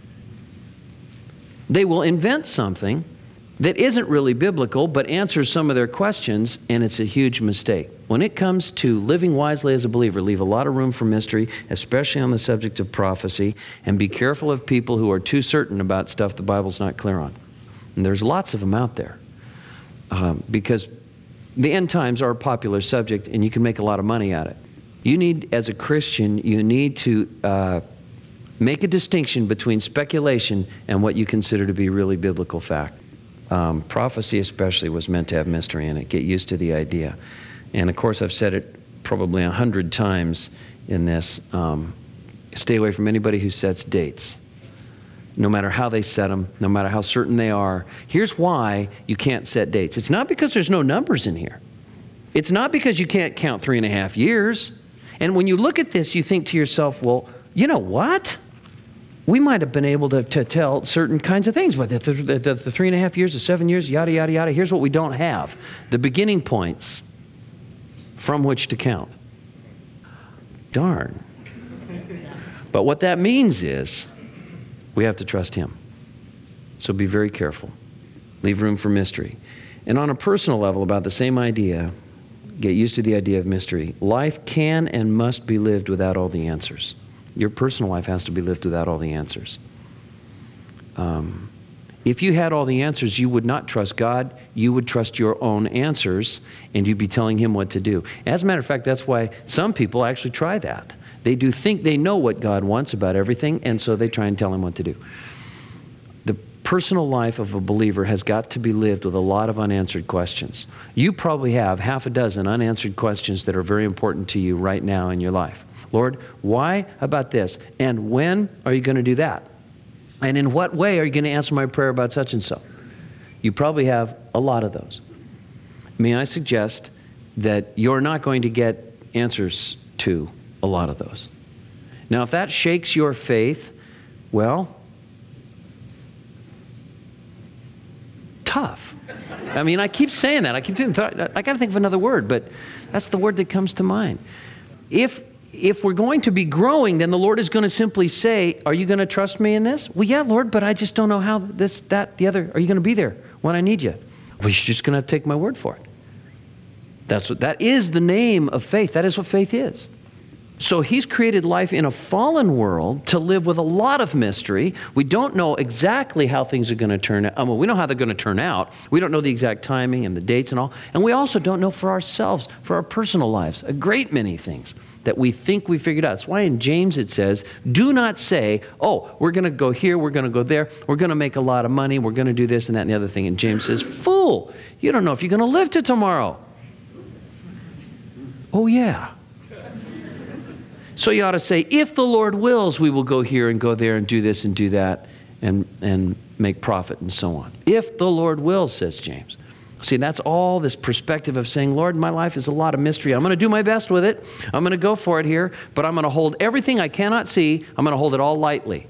S1: They will invent something that isn't really biblical, but answers some of their questions, and it's a huge mistake. When it comes to living wisely as a believer, leave a lot of room for mystery, especially on the subject of prophecy, and be careful of people who are too certain about stuff the Bible's not clear on. And there's lots of them out there. Because the end times are a popular subject, and you can make a lot of money at it. You need, as a Christian, you need to make a distinction between speculation and what you consider to be really biblical fact. Prophecy especially was meant to have mystery in it. Get used to the idea. And of course, I've said it probably 100 times in this. Stay away from anybody who sets dates. No matter how they set them, no matter how certain they are. Here's why you can't set dates. It's not because there's no numbers in here. It's not because you can't count 3.5 years. And when you look at this, you think to yourself, well, you know what? We might have been able to tell certain kinds of things, but the 3.5 years, the 7 years, yada, yada, yada. Here's what we don't have. The beginning points from which to count. Darn. But what that means is we have to trust Him. So be very careful. Leave room for mystery. And on a personal level, about the same idea, get used to the idea of mystery. Life can and must be lived without all the answers. Your personal life has to be lived without all the answers. If you had all the answers, you would not trust God. You would trust your own answers, and you'd be telling Him what to do. As a matter of fact, that's why some people actually try that. They do think they know what God wants about everything, and so they try and tell Him what to do. The personal life of a believer has got to be lived with a lot of unanswered questions. You probably have half a dozen unanswered questions that are very important to you right now in your life. Lord, why about this? And when are you going to do that? And in what way are you going to answer my prayer about such and so? You probably have a lot of those. May I suggest that you're not going to get answers to a lot of those. Now, if that shakes your faith, well, tough. I mean, I keep saying that. I got to think of another word, but that's the word that comes to mind. If we're going to be growing, then the Lord is going to simply say, are you going to trust me in this? Well, yeah, Lord, but I just don't know how this, that, the other. Are you going to be there when I need you? Well, you're just going to take my word for it. That is the name of faith. That is what faith is. So He's created life in a fallen world to live with a lot of mystery. We don't know exactly how things are going to turn out. We know how they're going to turn out. We don't know the exact timing and the dates and all. And we also don't know for ourselves, for our personal lives, a great many things that we think we figured out. That's why in James it says, do not say, oh, we're going to go here, we're going to go there, we're going to make a lot of money, we're going to do this and that and the other thing. And James says, fool, you don't know if you're going to live to tomorrow. Oh, yeah. So you ought to say, if the Lord wills, we will go here and go there and do this and do that and make profit and so on. If the Lord wills, says James. See, that's all this perspective of saying, Lord, my life is a lot of mystery. I'm going to do my best with it. I'm going to go for it here, but I'm going to hold everything I cannot see. I'm going to hold it all lightly.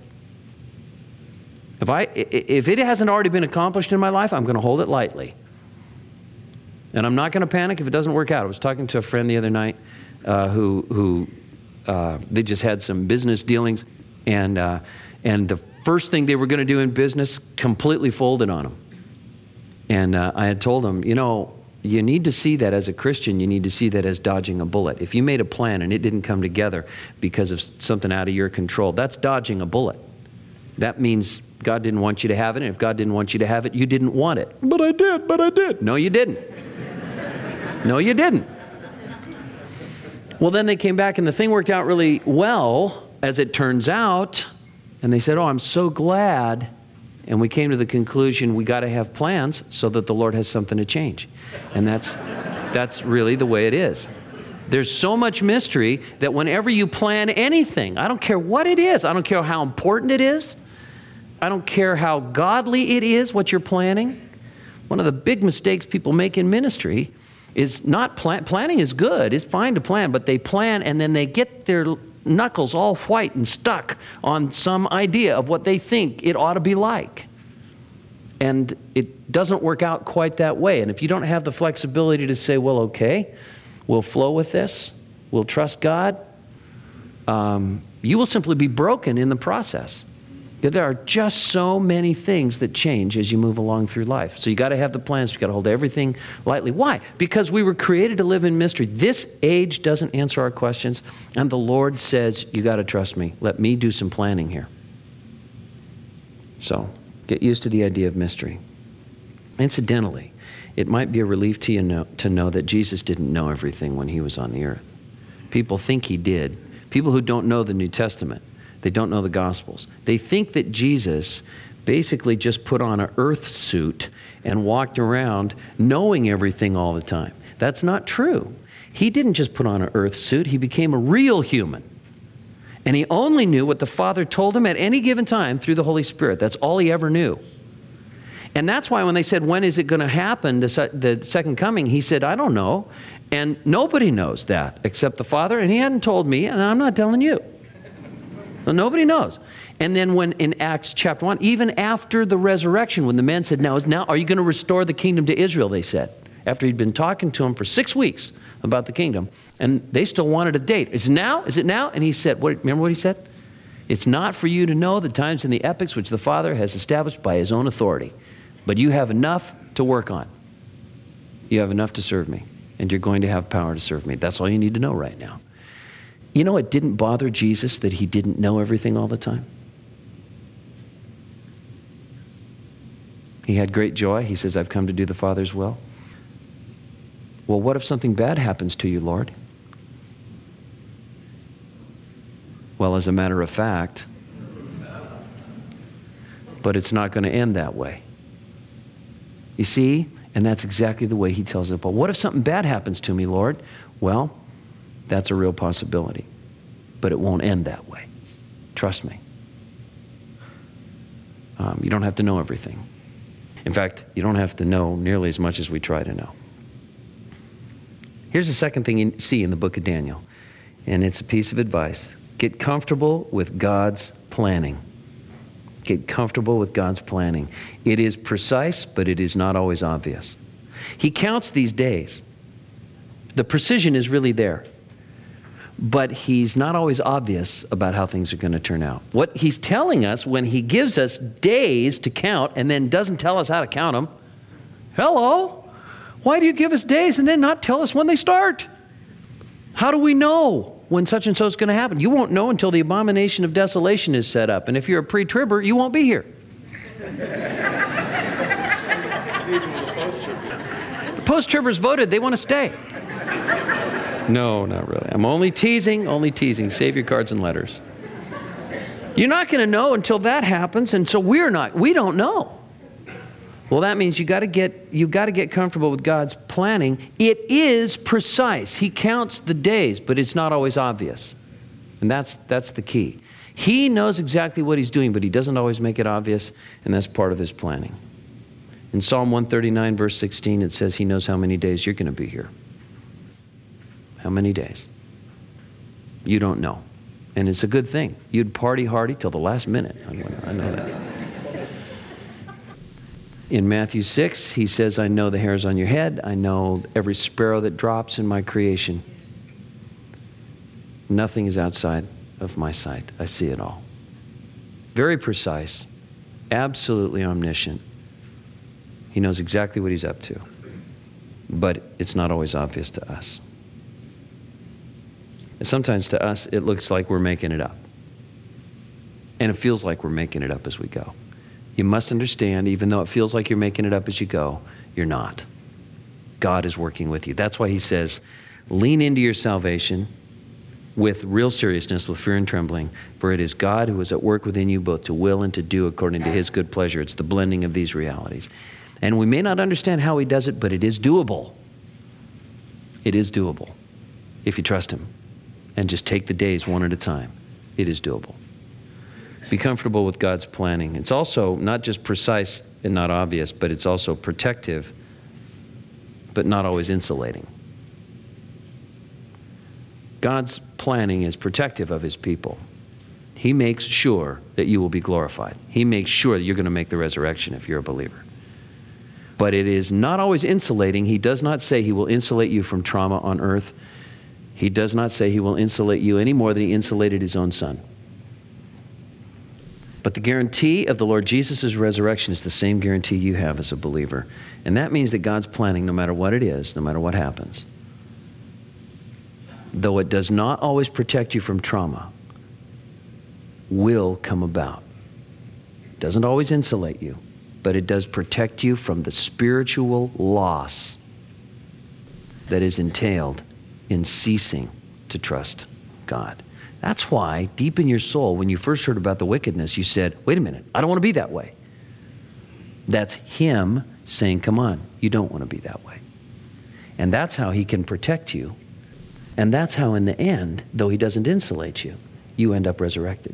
S1: If it hasn't already been accomplished in my life, I'm going to hold it lightly. And I'm not going to panic if it doesn't work out. I was talking to a friend the other night who they just had some business dealings, and the first thing they were going to do in business completely folded on them. And I had told them, you need to see that as a Christian, you need to see that as dodging a bullet. If you made a plan and it didn't come together because of something out of your control, that's dodging a bullet. That means God didn't want you to have it, and if God didn't want you to have it, you didn't want it. But I did. No, you didn't. No, you didn't. Well, then they came back and the thing worked out really well, as it turns out, and they said, oh, I'm so glad. And we came to the conclusion we got to have plans so that the Lord has something to change. And that's really the way it is. There's so much mystery that whenever you plan anything, I don't care what it is, I don't care how important it is, I don't care how godly it is what you're planning, One of the big mistakes people make in ministry is not planning is good. It's fine to plan, but they plan and then they get their knuckles all white and stuck on some idea of what they think it ought to be like. And it doesn't work out quite that way. And if you don't have the flexibility to say, well, okay, we'll flow with this, we'll trust God, you will simply be broken in the process. There are just so many things that change as you move along through life. So you got to have the plans. You got to hold everything lightly. Why? Because we were created to live in mystery. This age doesn't answer our questions, and the Lord says, you got to trust me. Let me do some planning here. So get used to the idea of mystery. Incidentally, it might be a relief to you to know that Jesus didn't know everything when he was on the earth. People think he did. People who don't know the New Testament, they don't know the Gospels. They think that Jesus basically just put on an earth suit and walked around knowing everything all the time. That's not true. He didn't just put on an earth suit. He became a real human. And he only knew what the Father told him at any given time through the Holy Spirit. That's all he ever knew. And that's why when they said, when is it going to happen, the second coming, he said, I don't know. And nobody knows that except the Father. And he hadn't told me, and I'm not telling you. Well, nobody knows. And then when in Acts chapter 1, even after the resurrection, when the men said, now are you going to restore the kingdom to Israel, they said, after he'd been talking to them for 6 weeks about the kingdom, and they still wanted a date. Is it now? Is it now? And he said, remember what he said? It's not for you to know the times and the epochs which the Father has established by his own authority, but you have enough to work on. You have enough to serve me, and you're going to have power to serve me. That's all you need to know right now. You know, it didn't bother Jesus that he didn't know everything all the time. He had great joy. He says, I've come to do the Father's will. Well, what if something bad happens to you, Lord? Well, as a matter of fact, but it's not going to end that way. You see? And that's exactly the way he tells it. But what if something bad happens to me, Lord? Well, that's a real possibility. But it won't end that way. Trust me. You don't have to know everything. In fact, you don't have to know nearly as much as we try to know. Here's the second thing you see in the book of Daniel, and it's a piece of advice. Get comfortable with God's planning. Get comfortable with God's planning. It is precise, but it is not always obvious. He counts these days. The precision is really there. But he's not always obvious about how things are going to turn out. What he's telling us when he gives us days to count and then doesn't tell us how to count them, hello? Why do you give us days and then not tell us when they start? How do we know when such and so is going to happen? You won't know until the abomination of desolation is set up. And if you're a pre-tribber, you won't be here. The post-tribbers voted. They want to stay. No, not really. I'm only teasing. Save your cards and letters. You're not going to know until that happens, and so we don't know. Well, that means you've got to get comfortable with God's planning. It is precise. He counts the days, but it's not always obvious. And that's the key. He knows exactly what he's doing, but he doesn't always make it obvious, and that's part of his planning. In Psalm 139, verse 16, it says he knows how many days you're going to be here. How many days? You don't know. And it's a good thing. You'd party hardy till the last minute. I know that. In Matthew 6, he says, I know the hairs on your head. I know every sparrow that drops in my creation. Nothing is outside of my sight. I see it all. Very precise. Absolutely omniscient. He knows exactly what he's up to. But it's not always obvious to us. And sometimes to us, it looks like we're making it up. And it feels like we're making it up as we go. You must understand, even though it feels like you're making it up as you go, you're not. God is working with you. That's why he says, lean into your salvation with real seriousness, with fear and trembling, for it is God who is at work within you both to will and to do according to his good pleasure. It's the blending of these realities. And we may not understand how he does it, but it is doable. It is doable if you trust him. And just take the days one at a time. It is doable. Be comfortable with God's planning. It's also not just precise and not obvious, but it's also protective, but not always insulating. God's planning is protective of his people. He makes sure that you will be glorified. He makes sure that you're going to make the resurrection if you're a believer. But it is not always insulating. He does not say he will insulate you from trauma on earth. He does not say he will insulate you any more than he insulated his own son. But the guarantee of the Lord Jesus' resurrection is the same guarantee you have as a believer. And that means that God's planning, no matter what it is, no matter what happens, though it does not always protect you from trauma, will come about. It doesn't always insulate you, but it does protect you from the spiritual loss that is entailed in ceasing to trust God. That's why, deep in your soul, when you first heard about the wickedness, you said, wait a minute, I don't want to be that way. That's him saying, come on, you don't want to be that way. And that's how he can protect you. And that's how, in the end, though he doesn't insulate you, you end up resurrected.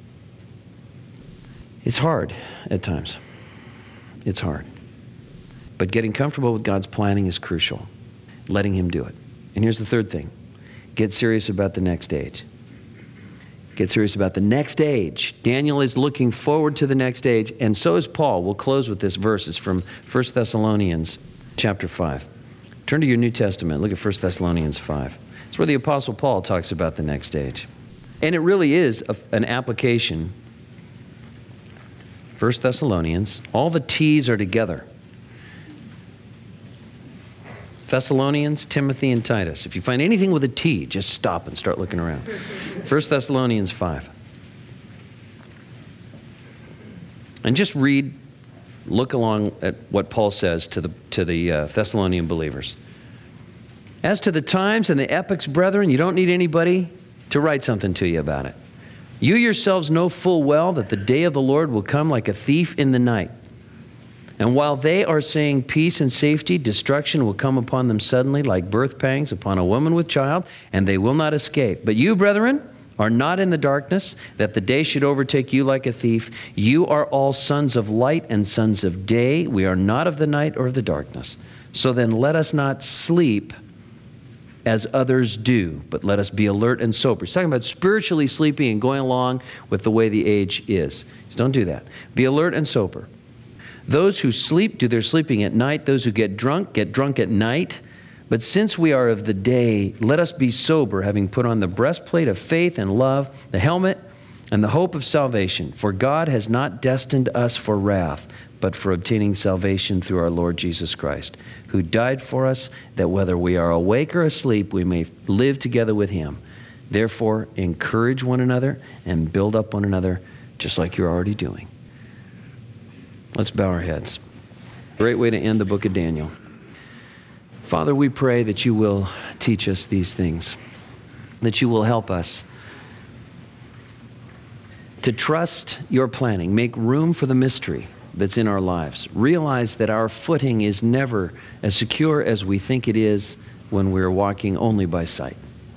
S1: It's hard at times. It's hard. But getting comfortable with God's planning is crucial. Letting him do it. And here's the third thing. Get serious about the next age. Get serious about the next age. Daniel is looking forward to the next age, and so is Paul. We'll close with this verse. It's from 1 Thessalonians chapter 5. Turn to your New Testament. Look at 1 Thessalonians 5. It's where the Apostle Paul talks about the next age. And it really is an application. 1 Thessalonians, all the T's are together. Thessalonians, Timothy, and Titus. If you find anything with a T, just stop and start looking around. 1 Thessalonians 5. And just look along at what Paul says to the Thessalonian believers. As to the times and the epochs, brethren, you don't need anybody to write something to you about it. You yourselves know full well that the day of the Lord will come like a thief in the night. And while they are saying peace and safety, destruction will come upon them suddenly like birth pangs upon a woman with child, and they will not escape. But you, brethren, are not in the darkness, that the day should overtake you like a thief. You are all sons of light and sons of day. We are not of the night or of the darkness. So then let us not sleep as others do, but let us be alert and sober. He's talking about spiritually sleeping and going along with the way the age is. So don't do that. Be alert and sober. Those who sleep do their sleeping at night. Those who get drunk at night. But since we are of the day, let us be sober, having put on the breastplate of faith and love, the helmet, and the hope of salvation. For God has not destined us for wrath, but for obtaining salvation through our Lord Jesus Christ, who died for us, that whether we are awake or asleep, we may live together with him. Therefore, encourage one another and build up one another, just like you're already doing. Let's bow our heads. Great way to end the book of Daniel. Father, we pray that you will teach us these things, that you will help us to trust your planning, make room for the mystery that's in our lives. Realize that our footing is never as secure as we think it is when we're walking only by sight.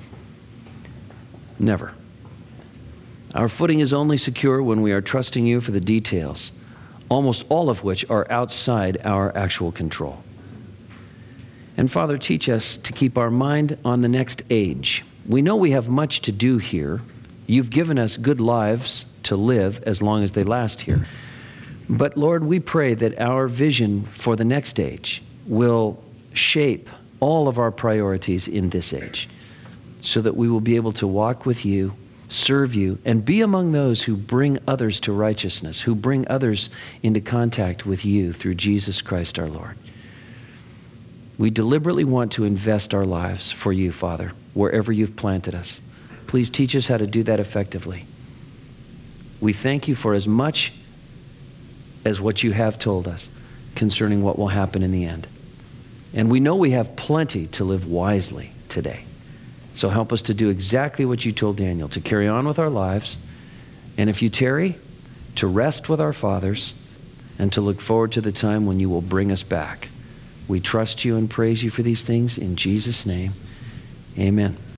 S1: Never. Our footing is only secure when we are trusting you for the details, almost all of which are outside our actual control. And Father, teach us to keep our mind on the next age. We know we have much to do here. You've given us good lives to live as long as they last here. But Lord, we pray that our vision for the next age will shape all of our priorities in this age, so that we will be able to walk with you, serve you, and be among those who bring others to righteousness, who bring others into contact with you through Jesus Christ our Lord. We deliberately want to invest our lives for you, Father, wherever you've planted us. Please teach us how to do that effectively. We thank you for as much as what you have told us concerning what will happen in the end. And we know we have plenty to live wisely today. So help us to do exactly what you told Daniel, to carry on with our lives, and if you tarry, to rest with our fathers, and to look forward to the time when you will bring us back. We trust you and praise you for these things in Jesus' name. Amen.